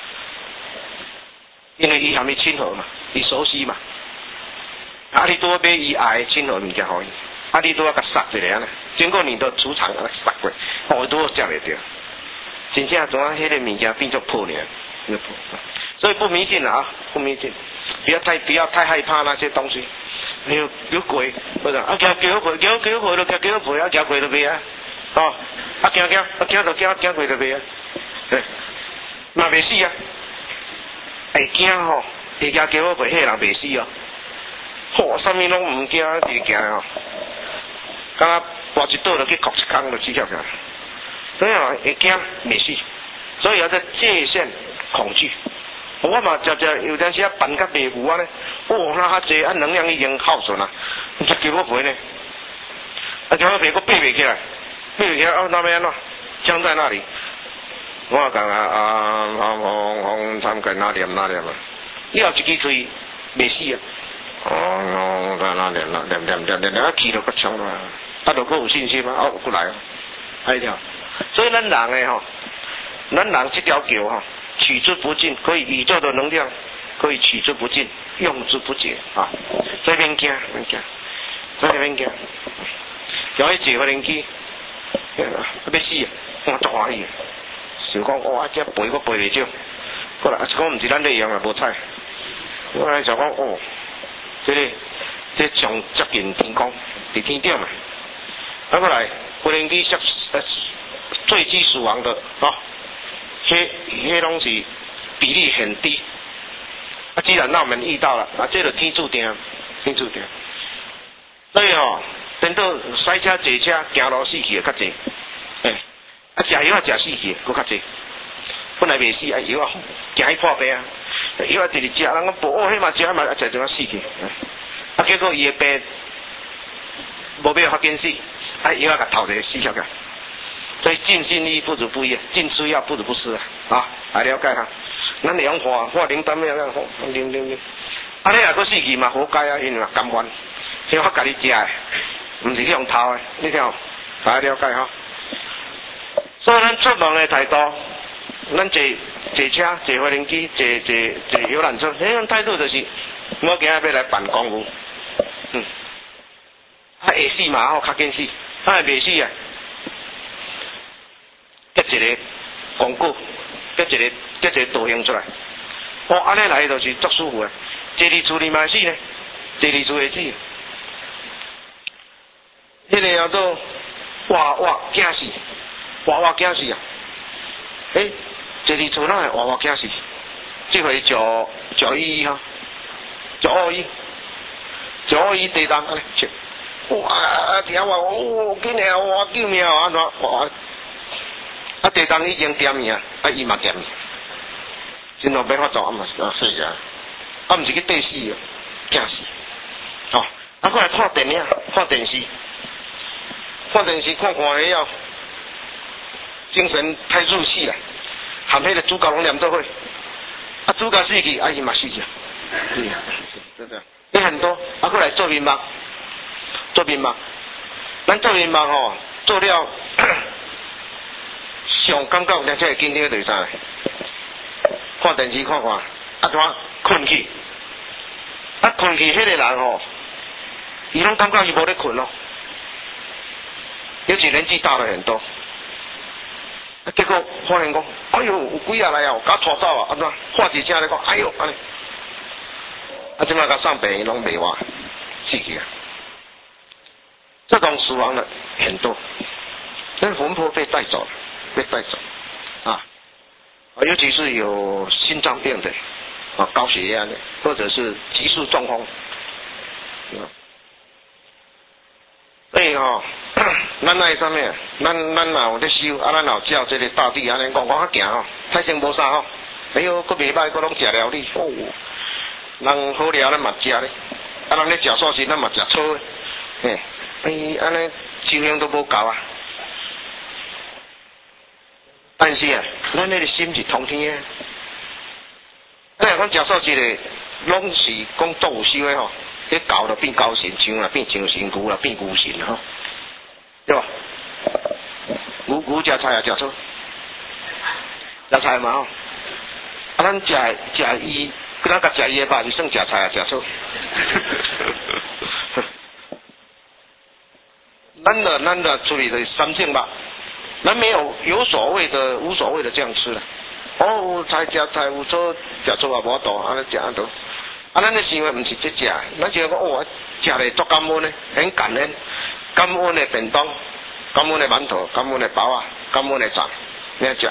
因为伊还没亲和嘛，伊熟悉嘛。啊，你多买伊爱的亲和物件互伊。啊，你都要甲杀一个安尼，经过你的磁场啊杀过，哦，都食袂着，真正怎啊？迄个物件变作破呢，变破。所以不迷信啊，不迷信，不要太不要太害怕那些东西。有有鬼，或者啊，惊叫鬼，叫叫鬼就叫叫鬼，啊，惊鬼就袂啊，哦，啊惊惊，啊惊就惊惊鬼就袂啊，对，嘛袂死啊，会惊吼，会惊叫鬼，迄个人袂死哦，吼，啥物拢唔惊，袂惊哦。刚刚跋一倒就去哭一空就死掉去，所以啊会惊袂死，所以要在界限恐惧。我嘛常常有阵时啊办甲袂赴安尼，哦那较济啊能量已经耗损啦，就叫我赔呢，啊叫我赔我背袂起来，背袂起来哦那边喏，僵在那里。我讲啊啊红红红参跟哪点哪点啊， 你后一支喙袂死啊！哦，那那连那连连连连连啊气都够强了，啊，都够有信心啊，哦，过来啊，哎条，所以咱人诶吼，咱人这条桥吼，取之不尽，可以宇宙的能量可以取之不尽，用之不竭啊！所以免惊，免惊，所以免惊。有迄坐回轮机，要死啊！我足欢喜，想讲哇，这背我背袂少，过来，啊，是讲毋是咱内容啊，无彩。我来想讲哦，这个这上接近天空，伫天顶嘛。啊，过来回轮机摔呃坠机死亡的啊，迄迄拢是比例很低。啊，既然那我们遇到了，啊，这个天注定，天注定。所以吼。等到驶车、坐车、行路死去的较济，诶、欸，啊食药啊食死去的佫较济。本来袂死，啊药啊惊伊破病啊，药啊直直食，人讲无哦，迄嘛食嘛啊食就啊死去，啊结果伊的病无必要发紧死，啊药啊甲头一个死下去。所以尽心力不如不义，尽吃药不如不吃啊！啊，来了解哈。咱会用化化灵丹咩样？灵灵灵，啊你若佫死去嘛好解啊，因为嘛甘愿，迄我家己食的。毋是去用头的，你听哦，大家了解哈。所以咱出门的态度，咱坐坐车、坐飞轮机、坐坐坐游览车，迄种态度就是，我今日要来办公务，嗯，啊会死嘛好较紧死，啊袂死啊，结一个广告，结一个结一个导向出来，哦，安尼来就是足舒服的，坐伫厝里嘛死呢，坐伫厝会死。迄个叫做哇哇惊死，哇哇惊死啊！诶、欸，坐伫厝内哇哇惊死，即回九九一一哈，九二一，九二一地震安尼切，哇啊！听话，哦，紧诶，哇救命啊！安怎哇？啊地震已经点命，啊伊嘛点命，真路要发作啊嘛是啊是啊，啊毋是去缀死哦，惊死！哦，啊过来看电影，看电视。看电视看看以后，精神太入戏了，含迄个主角拢念做伙，啊主角死去，啊伊嘛死去，对呀，就这样。有很多，啊过来做面目，做面目，咱做面目吼，做了上感觉咱才会紧张就是啥？看电视看看，啊怎困去，啊困去迄个人吼，伊拢感觉伊无咧困咯。尤其年纪大了很多，啊、结果发现讲，哎呦，有鬼啊来啊，甲拖走啊，啊怎？话一声咧讲，哎呦，安尼，啊，即摆甲上病院拢袂活，死去啊！这种死亡的很多，但魂魄被带走了，被带走啊！尤其是有心脏病的，啊，高血压的，或者是急速中风，啊、所以吼、哦。咱那上面，咱咱若有咧修，啊，咱若照这个大地安尼讲，我较行吼，太生无啥吼，哎呦，佫袂歹，佫拢食料理，哦，人好料咱嘛食咧，啊，人咧食素食咱嘛食粗的，嘿，哎，安尼修行都无够啊。但是啊，咱那个心是通天的，咱若讲食素食的，拢是讲动有修的吼，迄狗就变狗神，象啦变象神，牛啦变牛神吼。对吧？牛牛食菜也食错，食菜嘛吼。啊，咱食食伊，咱甲食伊的肉就算食菜也食错。咱的咱的处理的三性吧，咱没有有所谓的无所谓的这样吃了。哦，有菜食菜，有错食错也无多，安尼食安多。啊，咱的行为毋是这食，咱就讲哦，食咧足感恩咧，很感恩。感恩的便当，感恩的馒头，感恩的包啊，感恩的茶，你食，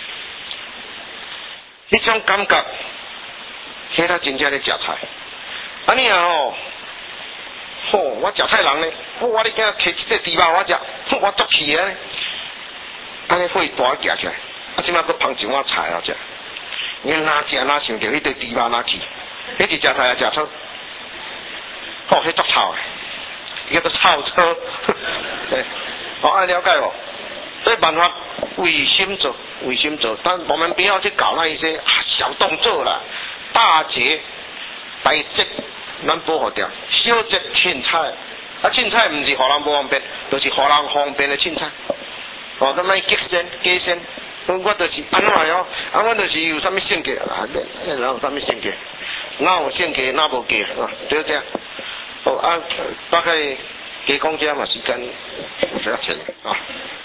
迄种感觉，迄他真正咧食菜。啊你啊吼，吼、哦、我食菜人咧，我你今日摕一块猪肉我食，我足气咧，安尼血大夹起来，啊即摆佫捧一碗菜啊食，你哪食哪想着迄块猪肉哪去，迄是食菜也食错，哦迄足臭诶。叫做操车，对，哦，爱了解哦。所以办法为心做，为心做，但我们不要去搞那一些、啊、小动作啦， 大节大节咱保护掉，小节凊彩，啊凊彩毋是互人无方便，就是互人方便的凊彩。哦，咱莫激先加先，我就是安怎哦，啊我就是有啥物性格啊，哪有啥物性格？哪有性格哪无格啊？对不对？哦啊，大概加讲遮嘛时间有些长啊。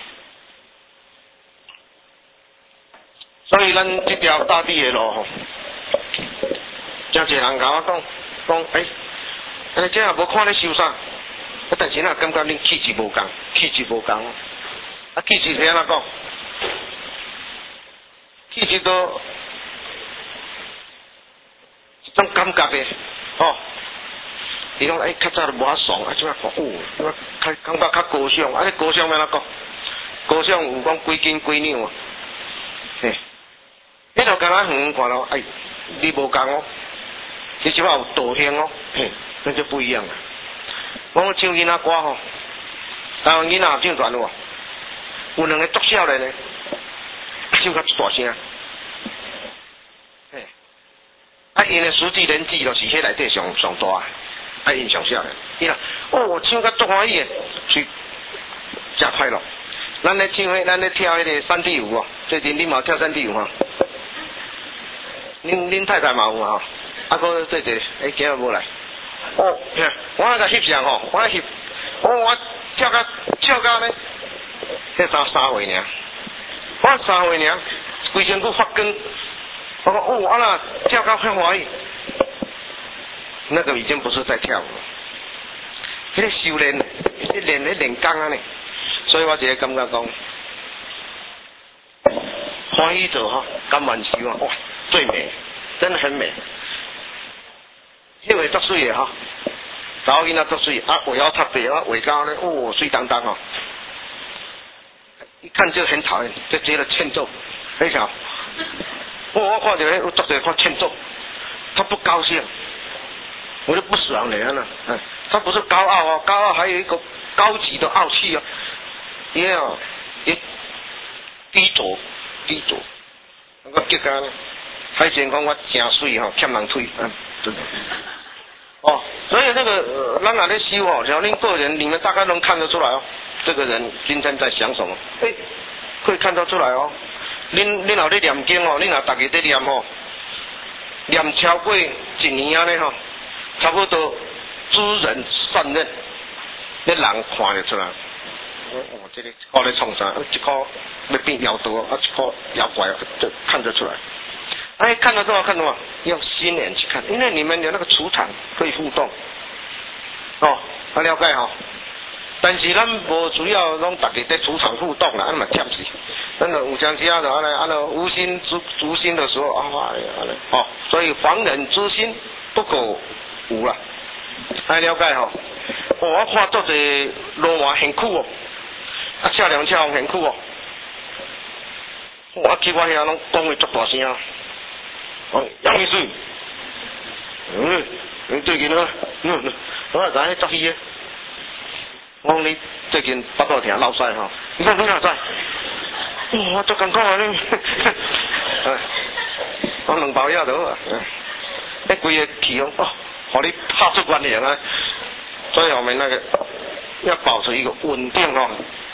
所以咱这条大地的路吼，真侪人甲我讲讲，诶、欸，安尼这也无看你修啥，啊，但是呐感觉恁气质无共，气质无共，啊气质是安怎讲？气质都一种感觉的，吼，伊讲诶较早都无遐爽，啊即摆讲哦，即摆较感觉较高尚，啊你高尚要安怎讲？高尚有讲几斤几两啊？嘿。你著敢若远看咯，哎，你无共哦，你即摆有道行哦，嘿，那就不一样了。我唱囡仔歌吼，台湾囡仔唱传有，有两个足少年的，唱较大声，嘿，啊，因的实际年纪就是迄内底上上大，啊，因上少年，伊啦，哦，唱较足欢喜的，是真快乐。咱咧唱迄，咱咧跳迄个山地舞哦，最近你嘛跳山地舞吼？恁恁太太嘛有嘛吼？啊，搁这这，哎，今日无来。哦，我那个翕相吼，我翕，哦，我跳甲跳甲呢，迄三三岁尔，我三岁尔，规身躯发光。我讲哦，啊那跳甲很欢喜，那个已经不是在跳舞了，迄个修炼，迄练迄练功啊呢。所以我一个感觉讲，欢喜做吼，甘愿修啊，哇！最美，真的很美。迄位足水的哈，查某囡仔足水，啊尾腰塌白，啊尾高呢，哦水当当哦，一看就很讨厌，就觉得欠揍，非常。哦，我看到迄，我作者看欠揍，他不高兴，我就不爽了呢。嗯，他不是高傲哦，高傲还有一个高级的傲气哦，也要也低着低着，我结果呢。海鲜讲我真水吼，欠人推，嗯，对。哦，所以那个咱若咧修哦，只要恁个人，你们大概能看得出来哦，这个人今天在想什么？哎、欸，会看得出来哦。恁恁若咧念经哦，恁若大家在念哦，念超过一年啊咧吼，差不多知人善任，你人看得出来。哦，这个一个咧创啥？一个要变妖毒，啊，一个妖怪，就看得出来。哎，看得多少看得多少，用心眼去看，因为你们有那个磁场可以互动，哦，啊了解哈、哦。但是咱无主要拢大家在磁场互动啦，那么忝死。真的有讲其他的，安尼安尼无心足足心的时候啊，安尼哦，所以防人之心不可无啦，哎了解哈、哦。哦，我看做者罗马很酷哦，啊车辆车很酷哦，我去我遐拢讲话足大声啊。哦，杨秘书，嗯，你最近啊，嗯，我知迄作戏的，我讲你最近腹肚疼落屎吼，你讲你哪知？哦，我足艰苦啊你，我两包药就好啊，迄规个气哦，哦，互你拍出关联啊，所以后面那个要保持一个稳定哦。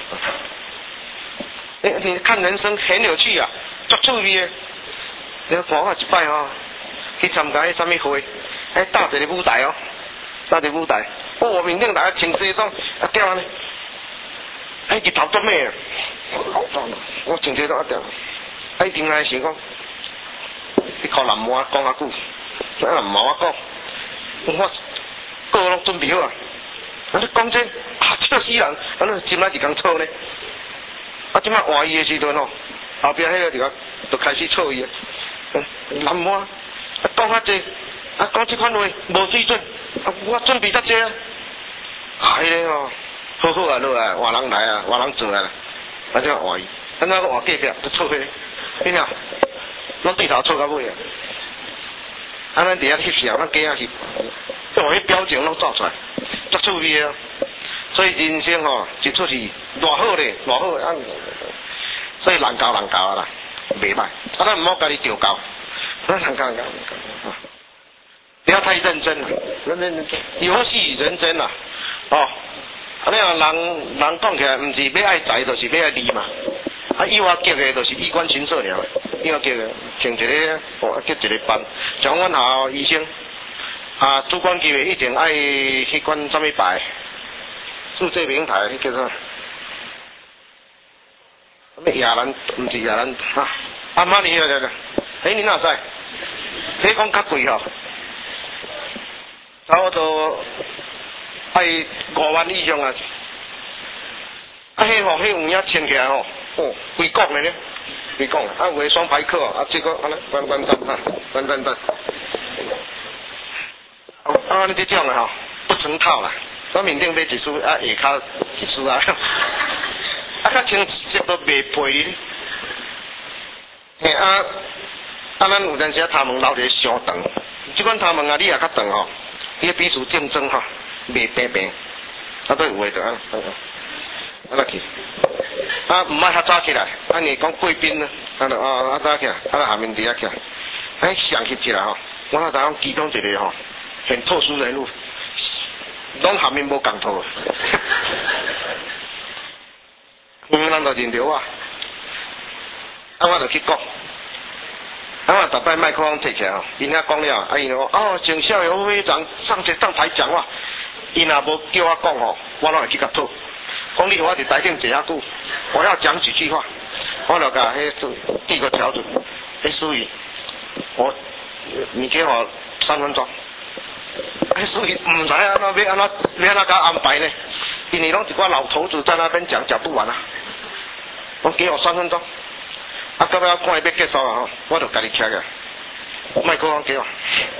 你你看人生很有趣啊，足趣味的。你看我一摆吼，去参加迄什么会，迄搭一个舞台哦，搭一个舞台，哦，面顶大家穿西装，啊吊安尼，哎日头足美啊，我穿西装啊吊，啊伊顶来想讲，你靠南摩讲较久，啊南摩我讲，我个拢准备好啊，啊你讲这啊笑死人，啊你今仔一工错呢，啊即摆换伊的时阵吼，后壁迄个就就开始错伊啊。南摩啊，讲遐济，啊讲即款话无水准，啊我准备得济啊，啊迄个哦，好好啊，落来换人来啊，换人做啊，啊这换伊，安怎个换隔壁就错迄个，你听，拢对头错到尾啊，啊咱伫遐翕相，咱假啊翕，用迄表情拢照出来，足趣味啊，所以人生吼、哦，一出是偌好咧，偌好啊，所以人教人教啊啦。袂歹，啊咱毋好家己调教， 那看看看，不要太认真了，认真认真，游戏认真啦，哦，啊，你若人人讲起来，唔是要爱财，就是要爱利嘛。啊，以我结的，就是衣冠禽兽了。以我结的，请一个，哦，结一个班，像阮校医生，啊，主管级的一定爱去管什么牌，注册平台，迄叫做什么亚兰，唔是亚兰，啊，阿玛尼了了，哎，你哪知？迄讲较贵吼，差不多爱五万以上啊。啊，迄吼，迄有影签起来吼，哦，规国的呢，规国啊，有的双排课啊，这个安尼关关灯啊，关关灯。啊，你这种的吼，不成套啦。我面顶买一束，啊，下骹一束啊，啊，较清色都袂赔你。嘿啊，啊，咱有阵时啊，头毛留一个伤长，即款头毛啊，你也较长吼，伊彼此竞争吼，袂平平，啊，都有诶着啊。啊，来去，啊，唔爱较早起来，啊，你讲贵宾呢，啊，啊，啊早起来，啊，下面底下起来，哎，想起起来吼，我那当其中一个吼，很特殊人物，拢下面无共头，嗯，咱就认着我，啊，我就去讲，啊，我逐摆麦克风摕起来吼，因遐讲了，啊，因讲哦，请校友会长上去上台讲话，因若无叫我讲吼，我拢会去甲讨。讲你我伫台顶坐遐久，我要讲几句话，我就甲迄递个条子，迄属于我，你给我三分钟。迄属于唔知安怎要安怎要安怎甲安排呢？因为拢一寡老头子在那边讲讲不完啊。我给我三分钟，啊，到尾我看伊要结束啊吼，我就家己徛个，麦克风给我。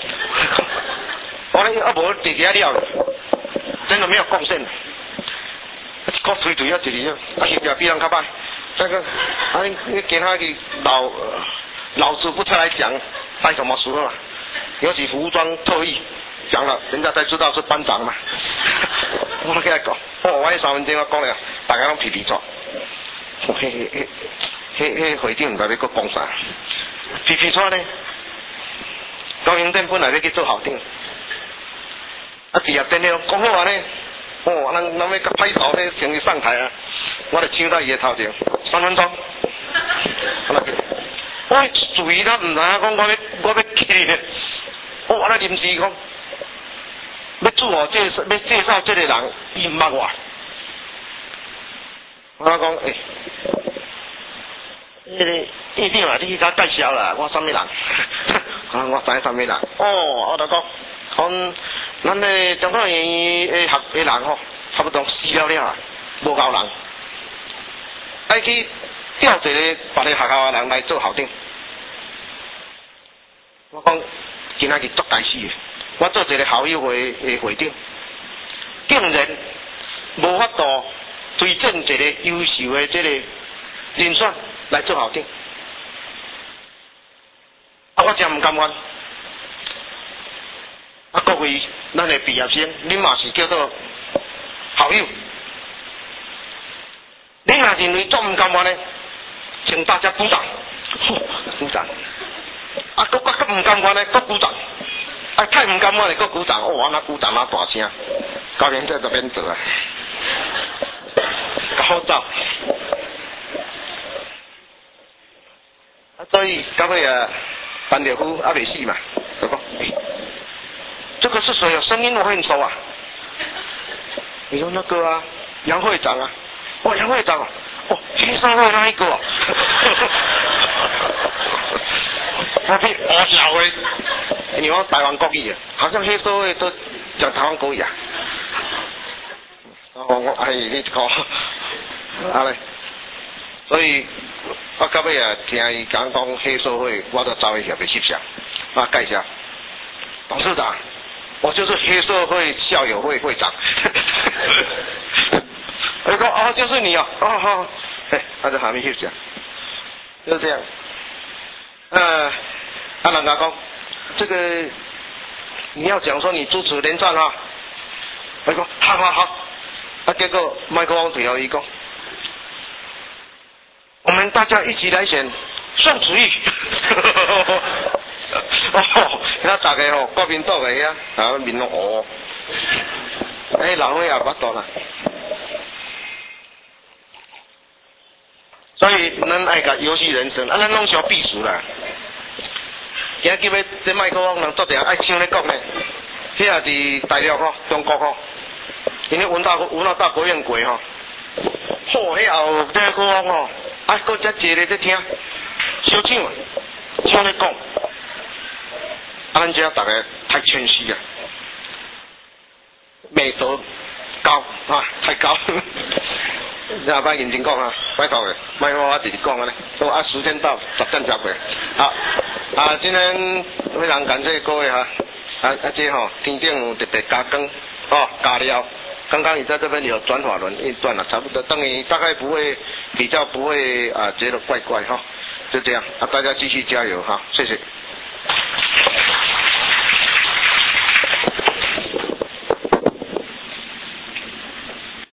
我咧啊无伫遐了，真的没有贡献。我推推啊，一日啊，啊，翕也比人较歹。这个，啊，你你其他的老老师不出来讲，带什么书啊？尤其服装特意讲了，人家才知道是班长嘛。我跟他讲，哦，我迄三分钟我讲了，大家拢皮皮错。嘿嘿嘿，嘿嘿会长唔知要搁讲啥？皮皮错呢？高雄镇本来要去做校长，啊，毕业典礼讲好啊呢。哦，咱咱要甲拍手咧，先去上台啊！我就抢到伊个头前，三分钟。我注意他唔知影讲我要我要去咧，我我咧临时讲要自我介绍，要介绍这个人，伊唔捌我。我讲诶，迄个一定啊，你去甲介绍啦，我什么人？啊，我知什么人？哦，我就讲，讲。咱咧中国园诶学诶人吼，差不多死了了，无够人，爱去调一个别个学校诶人来做校长。我讲今仔日足大事诶，我做一个校友会诶会长，竟然无法度推荐一个优秀诶这个人选来做校长，啊，我真唔甘愿。啊，各位，咱的毕业生，你嘛是叫做校友。你若认为做唔甘愿呢，请大家鼓掌，鼓掌。啊，搁搁搁唔甘愿呢，搁鼓掌。啊，太唔甘愿的，搁鼓掌。哦，那鼓掌那大声，高连在这边做啊，好走。啊，所以到尾啊，班长夫还未死嘛，就讲。这个是谁啊？声音我很熟啊。你说那个啊，杨会长啊，哦，杨会长啊，哦，黑社会那一个、啊。他比我小诶，你讲台湾国语啊，好像黑社会都讲台湾国语啊。我我哎，你讲，啊嘞，所以我到尾啊，听伊讲讲黑社会，我都走去特别翕相，啊，介绍董事长。我就是黑社会校友会会长。我说哦，就是你哦，哦好，哎，那就还没休息，就是这样。呃，阿人家讲这个你要讲说你支持连战啊，我说好好好，啊结果麦克风对后伊讲，我们大家一起来选宋楚瑜。 哦，那大家吼国民党个遐，啊面拢黑，哎老伙也捌倒啦。所以咱爱甲游戏人生，啊咱拢想避暑啦。今日要这麦克风人做者爱唱咧讲咧，迄也伫大陆吼，中国吼，因为文大文大大国宴过吼，吼迄后这个讲吼，啊搁遮坐咧在听，小唱啊，唱咧讲，啊咱遮大家太谦虚啊，美德高啊，太高。你阿爸认真讲啊，拜托嘅，卖我我直直讲啊咧。都啊，时间到，十点十过。好，啊，今天非常感谢各位哈，啊啊这吼、哦，天顶有特别加更，哦加料。刚刚你在这边有转法轮运转了，差不多，等你大概不会比较不会啊觉得怪怪哈、哦，就这样啊，大家继续加油哈，谢谢。